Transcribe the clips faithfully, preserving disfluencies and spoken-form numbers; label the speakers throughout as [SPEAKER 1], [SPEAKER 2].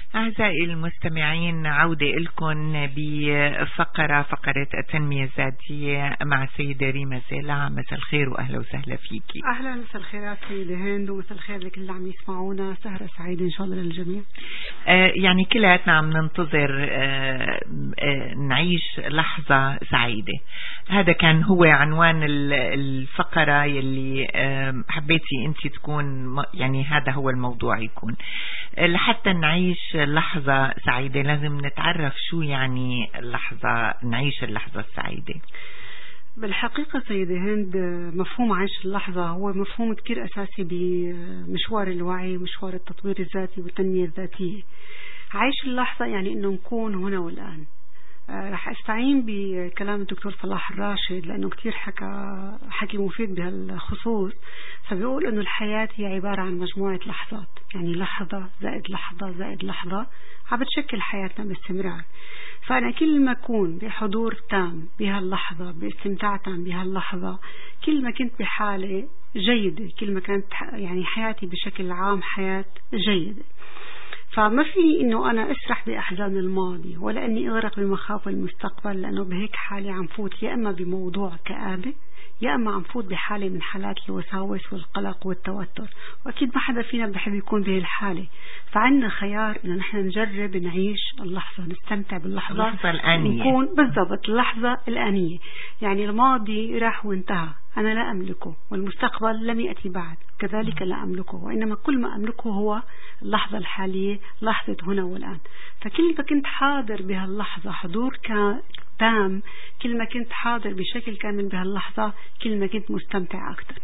[SPEAKER 1] أعزائي المستمعين، عودة لكم بفقرة فقرة التنمية الذاتية مع السيدة ريما زيلع. مساء الخير وأهلا وسهلا فيكي.
[SPEAKER 2] أهلا، مساء الخيرات سيدة هند، ومساء الخير لكل اللي عم يسمعونا. سهرة سعيدة إن شاء الله للجميع.
[SPEAKER 1] آه يعني كلياتنا عم ننتظر آه آه نعيش لحظة سعيدة. هذا كان هو عنوان الفقرة يلي آه حبيتي أنت تكون، يعني هذا هو الموضوع يكون. لحتى نعيش لحظة سعيدة لازم نتعرف شو يعني اللحظة، نعيش اللحظة السعيدة.
[SPEAKER 2] بالحقيقة سيدة هند، مفهوم عيش اللحظة هو مفهوم كتير أساسي بمشوار الوعي ومشوار التطوير الذاتي والتنمية الذاتية. عيش اللحظة يعني إنه نكون هنا والآن. رح أستعين بكلام الدكتور صلاح الراشد لأنه كتير حكى حكي مفيد بهالخصوص. فبيقول إنه الحياة هي عبارة عن مجموعة لحظات، يعني لحظة زائد لحظة زائد لحظة عم بتشكل حياتنا باستمرار. فأنا كل ما أكون بحضور تام بهاللحظة، باستمتاع تام بهاللحظة، كل ما كنت بحالة جيدة، كل ما كانت يعني حياتي بشكل عام حياة جيدة. فما في إنه أنا أسرح بأحزان الماضي ولا أني أغرق بمخاوف المستقبل، لأنه بهيك حالي عم فوت يا إما بموضوع كآبة يا إما عم فوت بحالة من حالات الوساوس والقلق والتوتر، وأكيد ما حدا فينا بحب يكون بهي الحالة. فعندنا خيار إنه نحن نجرب نعيش اللحظة، نستمتع باللحظة،
[SPEAKER 1] اللحظة الآنية،
[SPEAKER 2] نكون بالضبط اللحظة الآنية. يعني الماضي راح وانتهى، أنا لا أملكه، والمستقبل لم يأتي بعد، كذلك لا أملكه، وإنما كل ما أملكه هو اللحظة الحالية، لحظة هنا والآن. فكل ما كنت حاضر بهاللحظة حضور تام، كل ما كنت حاضر بشكل كامل بهاللحظة، كل ما كنت مستمتع أكثر.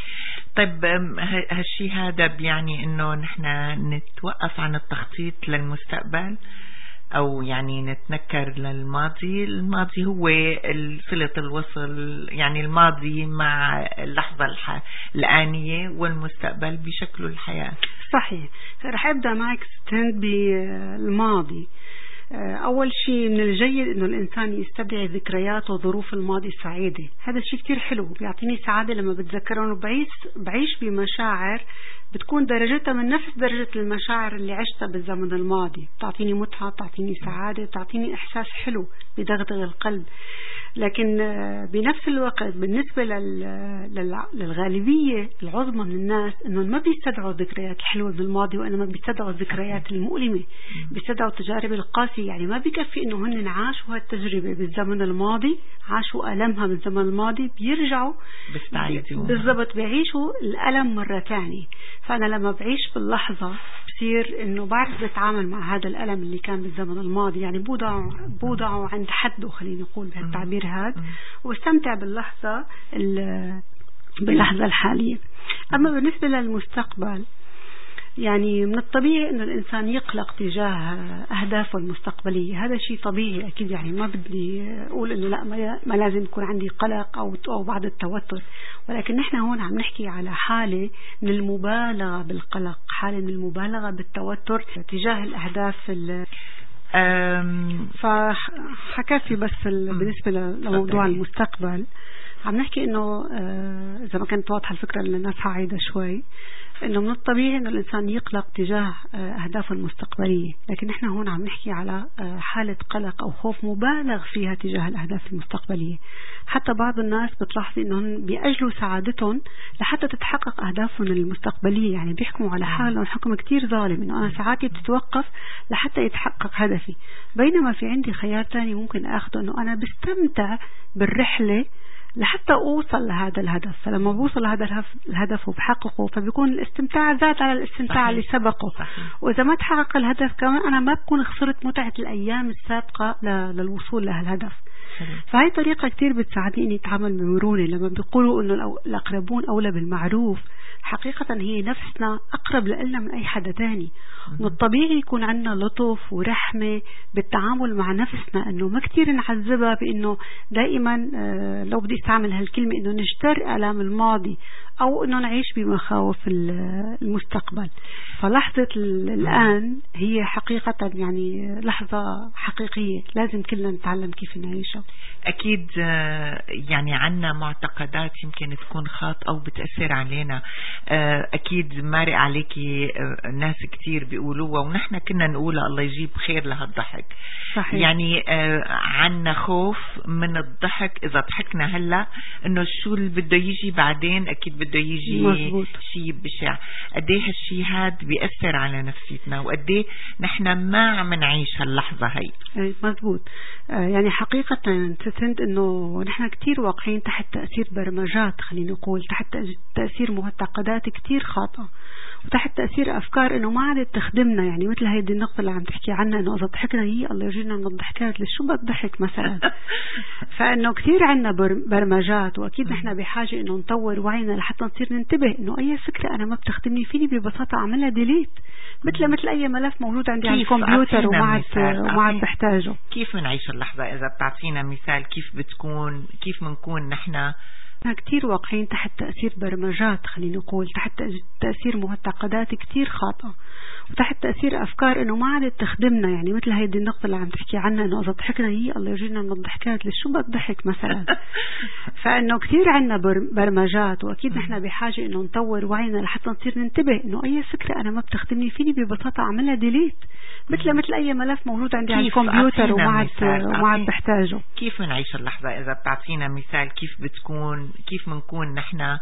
[SPEAKER 1] طيب هالشي هذا بيعني إنه نحن نتوقف عن التخطيط للمستقبل أو يعني نتنكر للماضي؟ الماضي هو صلة الوصل، يعني الماضي مع اللحظة الآنية، والمستقبل بشكله الحياة.
[SPEAKER 2] صحيح. رح أبدأ معك ستند بالماضي. أول شيء من الجيد إنه الإنسان يستدعي ذكريات وظروف الماضي السعيدة. هذا الشيء كتير حلو، بيعطيني سعادة لما بتذكره، إنه بعيش بعيش بمشاعر بتكون درجتها من نفس درجة المشاعر اللي عشتها بالزمن الماضي. تعطيني متعة، تعطيني سعادة، تعطيني إحساس حلو بدغدغ القلب. لكن بنفس الوقت بالنسبة للغالبية العظمى من الناس إنه ما بيستدعوا الذكريات الحلوة من الماضي، وإنما بيستدعوا الذكريات المؤلمة، بيستدعوا التجارب القاسية. يعني ما بيكفي إنه هن عاشوا هالتجربة بالزمن الماضي، عاشوا ألمها بالزمن الماضي، بيرجعوا بالضبط بيعيشوا الألم مرة تانية. فأنا لما بعيش باللحظة بصير إنه بعرف بتعامل مع هذا الألم اللي كان بالزمن الماضي، يعني بوضعه بوضعه عند حده، خلينا نقول بهالتعبير هذا، واستمتع باللحظة باللحظة الحالية. أما بالنسبة للمستقبل، يعني من الطبيعي أن الإنسان يقلق تجاه أهدافه المستقبلية. هذا شيء طبيعي أكيد، يعني ما بدي أقول أنه لا ما لازم يكون عندي قلق أو أو بعض التوتر، ولكن نحن هون عم نحكي على حالة من المبالغة بالقلق، حالة من المبالغة بالتوتر تجاه الأهداف. فحكافي بس بالنسبة لموضوع المستقبل عم نحكي إنه إذا ما كانت واضحة الفكرة للناس هعيدها شوي، إنه من الطبيعي إنه الإنسان يقلق تجاه أهدافه المستقبلية، لكن نحن هون عم نحكي على حالة قلق أو خوف مبالغ فيها تجاه الأهداف المستقبلية. حتى بعض الناس بتلاحظ إنهم بيأجلوا سعادتهم لحتى تتحقق أهدافهم المستقبلية، يعني بيحكموا على حالهم حكم كتير ظالم، إنه أنا ساعاتي بتتوقف لحتى يتحقق هدفي، بينما في عندي خيار تاني ممكن أخذه، إنه أنا بستمتع بالرحلة لحتى أوصل لهذا الهدف. فلما بوصل لهذا الهدف وبحققه فبيكون الاستمتاع ذات على الاستمتاع اللي سبقه. صحيح. وإذا ما تحقق الهدف كمان أنا ما بكون خسرت متعة الأيام السابقة للوصول لهالهدف. فهي طريقة كتير بتساعدني إني أتعامل بمرونة. لما بيقولوا إنه الأقربون أولى بالمعروف، حقيقة هي نفسنا أقرب لنا من أي حدا تاني. من الطبيعي يكون عندنا لطف ورحمة بالتعامل مع نفسنا، إنه ما كتير نعذبها بإنه دائما لو بدي استعمل هالكلمة إنه نجتر آلام الماضي أو أنه نعيش بمخاوف المستقبل. فلحظة الآن هي حقيقة يعني لحظة حقيقية لازم كلنا نتعلم كيف نعيشها.
[SPEAKER 1] أكيد يعني عنا معتقدات يمكن تكون خاطئة أو بتأثر علينا، أكيد مارق عليكي ناس كتير بيقولوها ونحن كنا نقولها الله يجيب خير لهالضحك.
[SPEAKER 2] صحيح.
[SPEAKER 1] يعني عنا خوف من الضحك، إذا ضحكنا هلأ إنه شو اللي بده يجي بعدين، أكيد بده يجي شيء بشع. قديه هالشي هاد بيأثر على نفسيتنا، وقديه نحن ما عم نعيش هاللحظة هاي.
[SPEAKER 2] مزبوط. يعني حقيقة تسند إنه نحن كتير واقعين تحت تأثير برمجات، خلينا نقول تحت تأثير معتقدات كتير خاطئة، وتحت تأثير أفكار إنه ما عادت تخدمنا. يعني مثل هيدي النقطة اللي عم تحكي عنها، إنه إذا ضحكنا هي الله يجينا من الضحكات، ليش شو بتضحك مثلا. فإنه كتير عنا برمجات، وأكيد نحن بحاجة إنه نطور وعينا لحتى نصير ننتبه إنه أي فكرة أنا ما بتخدمني فيني ببساطة أعملها ديليت، مثل مثل أي ملف موجود عندي على الكمبيوتر وما عاد وما عاد بحتاجه.
[SPEAKER 1] كيف بنعيش اللحظة؟ إذا بتعطينا مثال كيف بتكون، كيف بنكون نحن
[SPEAKER 2] كتير واقعين تحت تأثير برمجات، خلينا نقول تحت تأثير معتقدات كتير خاطئة، وتحت تأثير أفكار إنه ما عادت تخدمنا. يعني مثل هيدي النقطة اللي عم تحكي عنها، إنه إذا ضحكنا هي الله يجينا من الضحكات، ليش شو بتضحك مثلا. فإنه كتير عنا برمجات، وأكيد نحن بحاجة إنه نطور وعينا لحتى نصير ننتبه إنه أي فكرة أنا ما بتخدمني فيني ببساطة أعملها ديليت، مثل مثل أي ملف موجود عندي على الكمبيوتر وما عاد وما عاد بحتاجه.
[SPEAKER 1] كيف بنعيش اللحظة؟ إذا بتعطينا مثال كيف بتكون، كيف بنكون نحن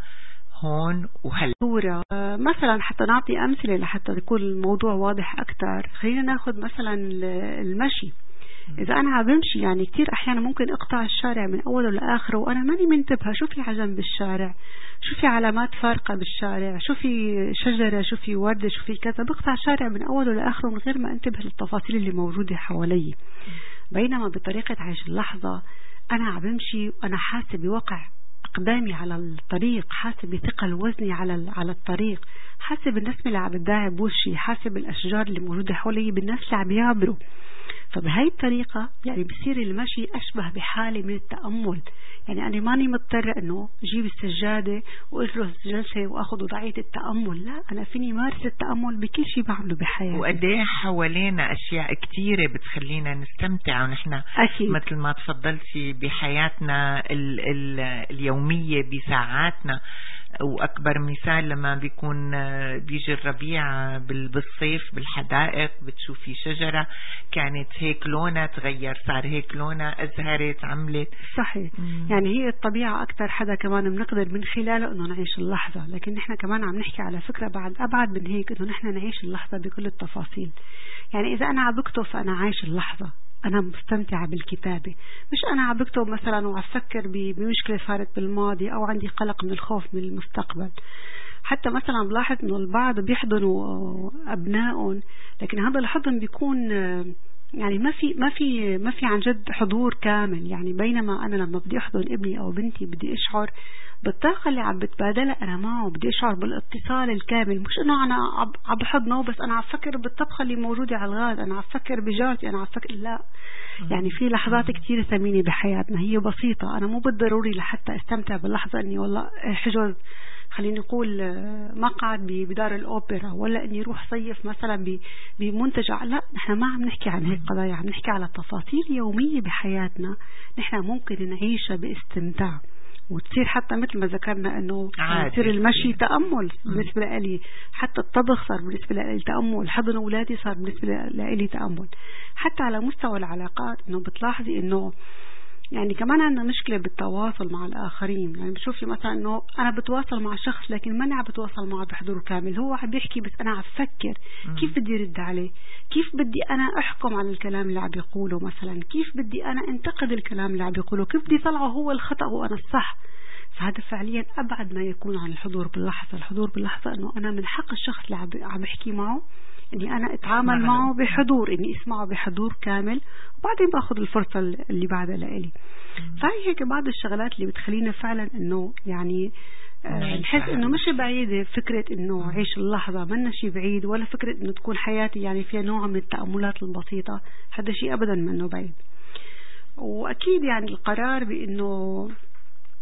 [SPEAKER 1] هون وهلا.
[SPEAKER 2] صورة مثلا حتى نعطي أمثلة لحتى يكون الموضوع واضح أكتر. خلينا ناخد مثلا المشي. إذا أنا عم بمشي يعني كتير أحيانا ممكن أقطع الشارع من أوله لآخره وأنا ماني منتبهة شو في عجم بالشارع، شو في علامات فارقة بالشارع، شو في شجرة، شو في وردة، شو في كذا. بقطع الشارع من أوله لآخره من غير ما انتبه للتفاصيل اللي موجودة حوالي. بينما بطريقة عيش اللحظة أنا عم بمشي وأنا حاسة بوقع أقدامي على الطريق، حاسة بثقل وزني على على الطريق، حاسة بالنسمة اللي عم بتداعب بوشي، حاسة بالأشجار اللي موجودة حوالي، بالناس اللي عم يعبروا. فبهاي الطريقة يعني بصير المشي أشبه بحالة من التأمل. يعني أنا ماني مضطرة أنه أجيب السجادة وأجلس جلسة وأخذ وضعية التأمل، لا، أنا فيني مارس التأمل بكل شيء بعمله بحياتي.
[SPEAKER 1] وقديه حوالينا أشياء كتيرة بتخلينا نستمتع، ونحن أكيد مثل ما تفضلتي بحياتنا ال ال اليومية بساعاتنا. وأكبر مثال لما بيكون بيجي الربيع بالصيف بالحدائق، بتشوفي شجرة كانت هيك لونها تغير، صار هيك لونها أزهرت، عملت.
[SPEAKER 2] صحيح. مم. يعني هي الطبيعة أكتر حدا كمان بنقدر من خلاله أنه نعيش اللحظة، لكن نحن كمان عم نحكي على فكرة بعد أبعد من هيك، أنه نحن نعيش اللحظة بكل التفاصيل. يعني إذا أنا عم بكتب فأنا عايش اللحظة، أنا مستمتعة بالكتابة، مش أنا عم بكتب مثلا وعفكر بمشكلة صارت بالماضي أو عندي قلق من الخوف من المستقبل. حتى مثلا بلاحظ إنه البعض بيحضنوا أبنائهم، لكن هذا الحضن بيكون يعني ما في ما في ما في عن جد حضور كامل. يعني بينما أنا لما بدي أحضن ابني أو بنتي بدي أشعر بالطاقة اللي عم بتبادلها أنا معه، بدي أشعر بالاتصال الكامل، مش إنه أنا عم بحضنه بس أنا عم فكر بالطبخة اللي موجودة على الغاز، أنا عم فكر بجارتي، أنا عم فكر، لا. يعني في لحظات كتير ثمينة بحياتنا هي بسيطة، أنا مو بالضروري لحتى استمتع باللحظة إني والله حجز خلينا نقول مقعد بدار الأوبرا، ولا إني روح صيف مثلا بمنتجع. لا، نحن ما عم نحكي عن هيك قضايا، عم نحكي على تفاصيل يومية بحياتنا نحن ممكن نعيشها باستمتاع، وتصير حتى مثل ما ذكرنا انه يصير المشي تأمل بالنسبة لي، حتى الطبخ صار بالنسبة لي تأمل، حضن أولادي صار بالنسبة لي تأمل. حتى على مستوى العلاقات انه بتلاحظي انه يعني كمان عندنا مشكلة بالتواصل مع الآخرين. يعني بتشوفي مثلا انه انا بتواصل مع شخص لكن ما عم بتواصل معه بحضور كامل، هو عم بيحكي بس انا عم بفكر كيف بدي ارد عليه، كيف بدي انا احكم على الكلام اللي عم بيقوله، مثلا كيف بدي انا انتقد الكلام اللي عم بيقوله، كيف بدي طلعه هو الخطأ وانا الصح. فهذا فعليا أبعد ما يكون عن الحضور باللحظة. الحضور باللحظة أنه أنا من حق الشخص اللي عم بحكي معه أني أنا أتعامل معه بحضور، أني أسمعه بحضور كامل، وبعدين بأخذ الفرصة اللي بعدها لإلي. فهي هيك بعض الشغلات اللي بتخلينا فعلا أنه يعني آه نحس أنه مش بعيدة فكرة أنه عيش اللحظة، منا شيء بعيد، ولا فكرة أنه تكون حياتي يعني فيها نوع من التأملات البسيطة، هذا شيء أبدا منه بعيد. وأكيد يعني القرار بأنه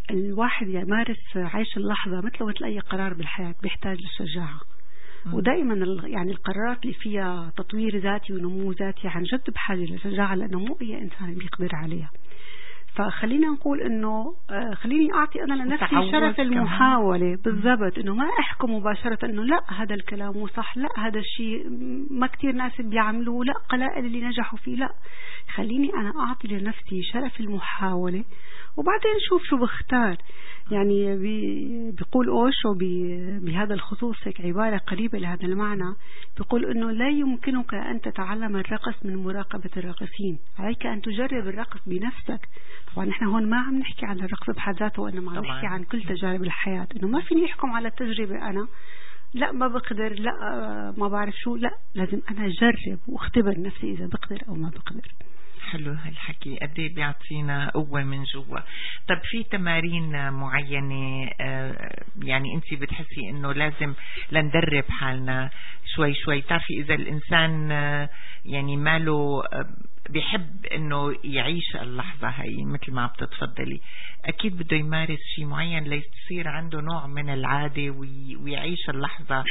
[SPEAKER 2] الواحد يمارس عيش اللحظة مثل مثل أي قرار بالحياة بيحتاج للشجاعة. ودائما يعني القرارات اللي فيها تطوير ذاتي ونمو ذاتي عن جد بحاجة للشجاعة، لأنه مو أي إنسان بيقدر عليها. فخلينا نقول إنه خليني أعطي أنا لنفسي شرف المحاولة بالضبط، إنه ما أحكم مباشرة إنه لا هذا الكلام مو صح، لا هذا الشيء ما كتير ناس بيعملوه، لا قلائل اللي نجحوا فيه، لا خليني أنا أعطي لنفسي شرف المحاولة وبعدين نشوف شو بختار. يعني بيقول أوشو بهذا الخصوص هيك عبارة قريبة لهذا المعنى، بيقول إنه لا يمكنك أن تتعلم الرقص من مراقبة الراقصين، عليك أن تجرب الرقص بنفسك. طبعا نحن هون ما عم نحكي عن الرقص بحد ذاته، وإنما عم نحكي عن كل تجارب الحياة، إنه ما فيني أحكم على التجربة أنا لا ما بقدر، لا ما بعرف شو، لا لازم أنا أجرب واختبر نفسي إذا بقدر أو ما بقدر.
[SPEAKER 1] حلو هالحكي، قد ايه بيعطينا قوة من جوا. طب في تمارين معينة يعني انت بتحسي انه لازم لندرب حالنا شوي شوي؟ تعرفي اذا الانسان يعني ماله بيحب انه يعيش اللحظة هاي مثل ما بتتفضلي، اكيد بده يمارس شيء معين ليصير عنده نوع من العادة ويعيش اللحظة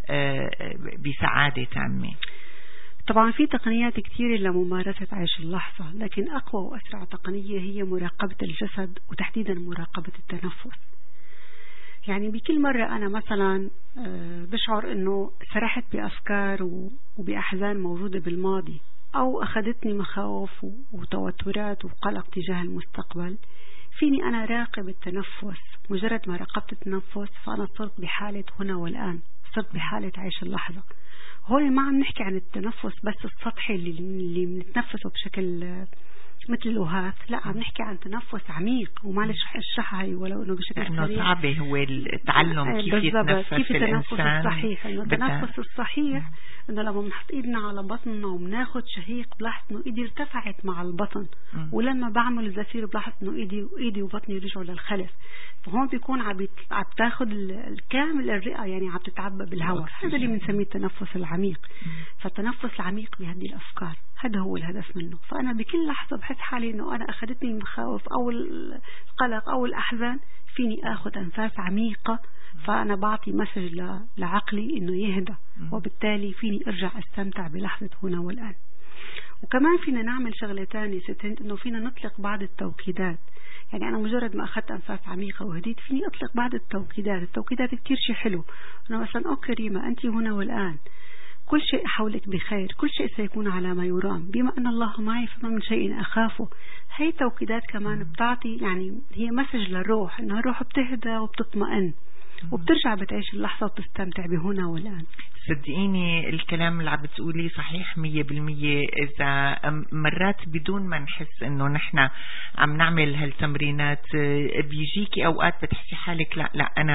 [SPEAKER 1] بسعادة تامة.
[SPEAKER 2] طبعا في تقنيات كثيرة لممارسة عيش اللحظة، لكن أقوى وأسرع تقنية هي مراقبة الجسد وتحديدا مراقبة التنفس. يعني بكل مرة أنا مثلا بشعر أنه سرحت بأفكار وبأحزان موجودة بالماضي، أو أخذتني مخاوف وتوترات وقلق تجاه المستقبل، فيني أنا راقب التنفس. مجرد ما راقبت التنفس فأنا صرت بحالة هنا والآن، صرت بحالة عيش اللحظة. هون ما عم نحكي عن التنفس بس السطحي اللي اللي بنتنفسه بشكل مثل الوهات، لا عم نحكي عن تنفس عميق، وما اشرحها هي ولو انه بشكل
[SPEAKER 1] انه
[SPEAKER 2] سريع.
[SPEAKER 1] صعب هو التعلم كيف يتنفس
[SPEAKER 2] كيف التنفس
[SPEAKER 1] الانسان
[SPEAKER 2] الصحيح. انه التنفس الصحيح انه لما بنحط ايدنا على بطننا وبناخذ شهيق بلاحظ انه ايدي ارتفعت مع البطن، م. ولما بعمل الزفير بلاحظ انه ايدي وايدي وبطني رجعوا للخلف. فهون بيكون عم عم تاخذ الكامل الرئه، يعني عم تتعبى بالهواء. هذا اللي بنسميه التنفس العميق. م. فالتنفس العميق بيهدي الافكار، هذا هو الهدف منه. فأنا بكل لحظة بحس حالي إنه أنا أخذتني المخاوف أو القلق أو الأحزان، فيني أخذ أنفاس عميقة، فأنا بعطي مسج لعقلي إنه يهدى، وبالتالي فيني أرجع أستمتع بلحظة هنا والآن. وكمان فينا نعمل شغلة تانية ستنت، إنه فينا نطلق بعض التوكيدات. يعني أنا مجرد ما أخذت أنفاس عميقة وهديت فيني أطلق بعض التوكيدات. التوكيدات كتير شيء حلو، أنا مثلا أوكي ريما أنت هنا والآن، كل شيء حولك بخير، كل شيء سيكون على ما يرام، بما أن الله معي فما من شيء أخافه. هي توكيدات كمان بتعطي، يعني هي مسج للروح، إنها الروح بتهدى وبتطمئن وبترجع بتعيش اللحظة وبتستمتع بهنا والآن.
[SPEAKER 1] صدقيني الكلام اللي عم بتقولي صحيح مية بالمية. إذا مرات بدون ما نحس إنه نحن عم نعمل هالتمرينات بيجيكي أوقات بتحسي حالك لا لا أنا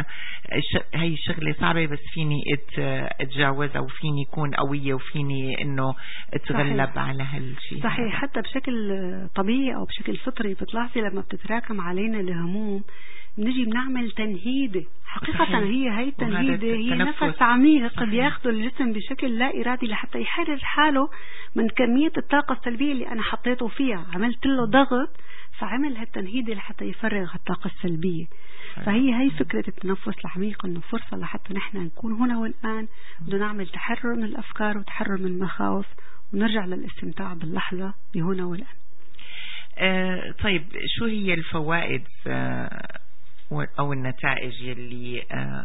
[SPEAKER 1] هاي شغلة صعبة بس فيني أتجاوزها وفيني يكون قوية وفيني إنه أتغلب صحيح. على هالشيء
[SPEAKER 2] صحيح هذا. حتى بشكل طبيعي أو بشكل فطري بتلاحظي لما بتتراكم علينا الهموم بنجي بنعمل تنهيدة. حقيقة صحيح. هي هي التنهيدة هي نفس عميق بياخده الجسم بشكل لا إرادي لحتى يحرر حاله من كمية الطاقة السلبية اللي أنا حطيته فيها. عملت له ضغط فعمل هالتنهيدة لحتى يفرغ الطاقة السلبية. فهي هي فكرة التنفس العميق، إنه فرصة لحتى نحن نكون هنا والآن، بدنا نعمل تحرر من الأفكار وتحرر من المخاوف ونرجع للاستمتاع باللحظة بهنا والآن.
[SPEAKER 1] آه طيب شو هي الفوائد آه أو النتائج اللي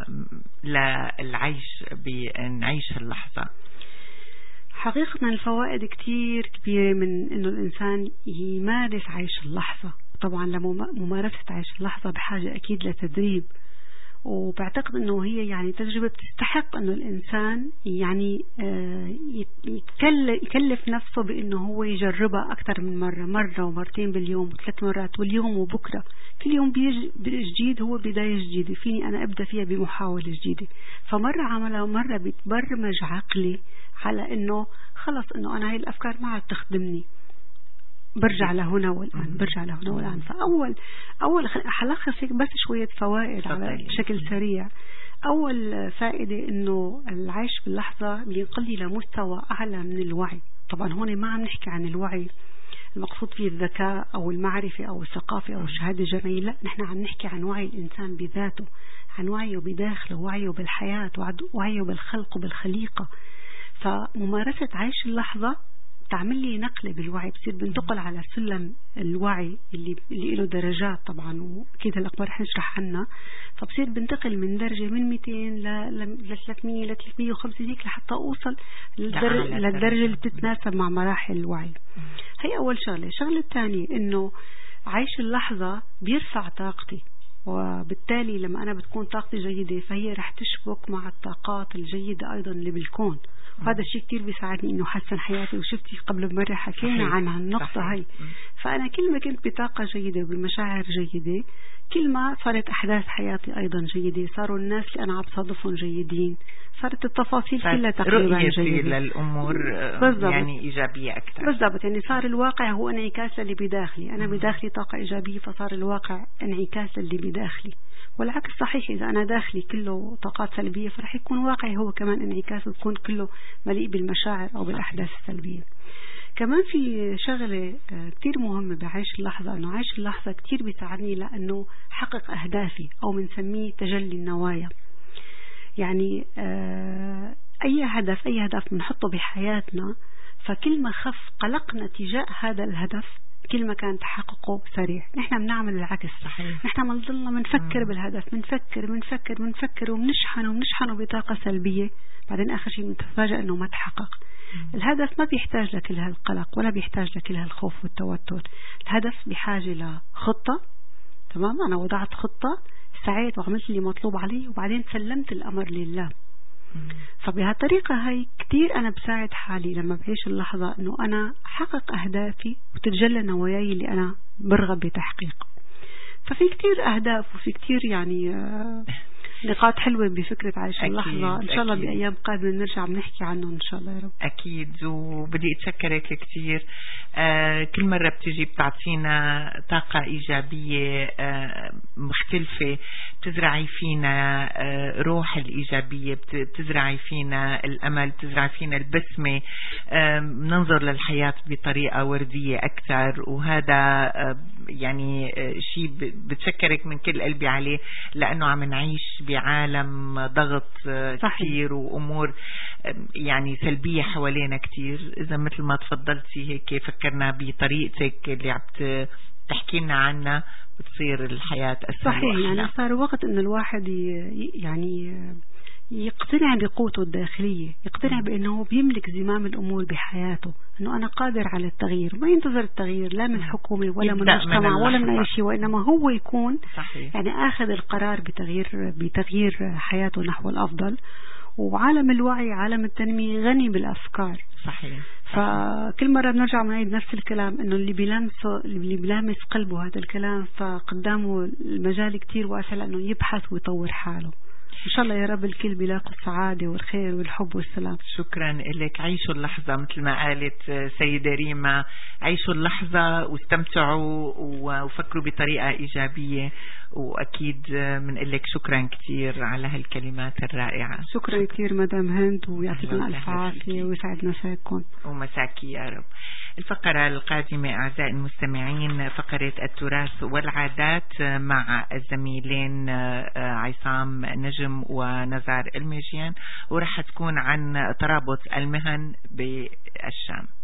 [SPEAKER 1] للعيش بنعيش اللحظة؟
[SPEAKER 2] حقيقة الفوائد كتير كبيرة من إنه الإنسان يمارس عيش اللحظة. طبعا لممارسة عيش اللحظة بحاجة أكيد لتدريب، وبعتقد إنه هي يعني تجربة تستحق إنه الإنسان يعني يكلف نفسه بإنه هو يجربها أكثر من مرة، مرة ومرتين باليوم وثلاث مرات واليوم وبكرة. كل يوم جديد هو بداية جديدة، فيني أنا أبدأ فيها بمحاولة جديدة. فمرة عملها ومرة بتبرمج عقلي على إنه خلص إنه أنا هاي الأفكار ما عاد تخدمني، برجع لهنا والآن، برجع لهنا والآن. فأول أول حلخص فيك بس شوية فوائد على بشكل سريع. أول فائدة إنه العيش باللحظة بينقل لي لمستوى أعلى من الوعي. طبعا هون ما عم نحكي عن الوعي المقصود فيه الذكاء أو المعرفة أو الثقافة أو الشهادة الجامعية، لا، نحن عم نحكي عن وعي الإنسان بذاته، عن وعيه بداخله، وعيه بالحياة، وعيه بالخلق وبالخليقة. فممارسة عيش اللحظة تعمل لي نقلة بالوعي، بصير بنتقل على سلم الوعي اللي اللي له درجات طبعا، وأكيد الأخبار رح نشرح عنها. فبصير بنتقل من درجة من مئتين ل ثلاثمية ل ثلاثمية وخمسين هيك لحتى أوصل للدرجة, للدرجة اللي بتتناسب مع مراحل الوعي. هي أول شغلة. الشغلة الثانية إنه عيش اللحظة بيرفع طاقتي، وبالتالي لما أنا بتكون طاقتي جيدة فهي رح تشبك مع الطاقات الجيدة أيضا اللي بالكون، وهذا الشيء كتير بيساعدني إنه حسن حياتي. وشفتي قبل بمرة حكينا عن النقطة هاي. فأنا كل ما كنت بطاقة جيدة وبمشاعر جيدة، كل ما صارت أحداث حياتي أيضا جيدة، صاروا الناس اللي أنا عم بصادفهم جيدين، صارت التفاصيل كلها تقريبا جيدة
[SPEAKER 1] للأمور يعني إيجابية أكثر.
[SPEAKER 2] بالضبط، يعني صار الواقع هو انعكاس للي بداخلي، أنا بداخلي طاقة إيجابية فصار الواقع انعكاس للي بداخلي، والعكس صحيح. إذا أنا داخلي كله طاقات سلبية فرح يكون واقعي هو كمان انعكاس، ويكون كله مليء بالمشاعر أو بالأحداث السلبية. كمان في شغلة كتير مهمة بعيش اللحظة، أنه عيش اللحظة كتير بيساعدني لأنه حقق أهدافي أو منسميه تجلي النوايا. يعني أي هدف أي هدف بنحطه بحياتنا، فكل ما خف قلقنا تجاه هذا الهدف كل ما كان تحققه سريع. نحن بنعمل العكس. صحيح. نحن بنضلنا بنفكر بالهدف، بنفكر بنفكر بنفكر وبنشحن وبنشحنه بطاقة سلبية، بعدين آخر شيء بنتفاجأ إنه ما تحقق. الهدف ما بيحتاج لكل هالقلق ولا بيحتاج لكل هالخوف والتوتر. الهدف بحاجة لخطة. تمام، أنا وضعت خطة، سعيت وعملت اللي مطلوب علي، وبعدين سلمت الأمر لله. فبهالطريقة هاي كتير أنا بساعد حالي لما بعيش اللحظة إنه أنا حقق أهدافي وتتجلى نواياي اللي أنا برغب بتحقيق. ففي كتير أهداف وفي كتير يعني نقاط حلوة بفكرة عيش اللحظة. إن شاء الله بأيام قادمة نرجع بنحكي عنه إن شاء الله يا رب.
[SPEAKER 1] أكيد. وبدي أتشكرك كتير. آه كل مرة بتجي بتعطينا طاقة إيجابية آه مختلفة، بتزرعي فينا آه روح الإيجابية، بتزرعي فينا الأمل، بتزرعي فينا البسمة، آه ننظر للحياة بطريقة وردية أكثر. وهذا آه يعني آه شيء بتشكرك من كل قلبي عليه، لأنه عم نعيش بعالم ضغط كثير وأمور يعني سلبية حوالينا كثير. إذا مثل ما تفضلتي هيك فكرنا بطريقتك اللي عم تحكي لنا عنها، بتصير الحياة أسهل.
[SPEAKER 2] صحيح. يعني صار وقت إن الواحد يعني يقتنع بقوته الداخلية، يقتنع بأنه بيملك زمام الأمور بحياته، أنه أنا قادر على التغيير، ما ينتظر التغيير لا من حكومة ولا من مجتمع ولا من أي شيء، وإنما هو يكون صحيح. يعني أخذ القرار بتغيير بتغيير حياته نحو الأفضل. وعالم الوعي عالم التنمية غني بالأفكار.
[SPEAKER 1] صحيح.
[SPEAKER 2] فكل مرة بنرجع بنعيد نفس الكلام، إنه اللي بيلامسه اللي بيلامس قلبه هذا الكلام فقدامه المجال كتير واسع لأنه يبحث ويطور حاله. إن شاء الله يا رب الكل بيلاقوا السعادة والخير والحب والسلام.
[SPEAKER 1] شكرا لك. عيشوا اللحظة مثل ما قالت سيدة ريما، عيشوا اللحظة واستمتعوا وفكروا بطريقة إيجابية. وأكيد من لك شكرا كثير على هالكلمات الرائعة.
[SPEAKER 2] شكرا كثير مدام هند، ويعطيكم ألف عافية ويسعد مساكم
[SPEAKER 1] ومساكي يا رب. الفقرة القادمة أعزائي المستمعين فقرة التراث والعادات مع الزميلين عصام نجم ونزار المجيان، ورح تكون عن ترابط المهن بالشام.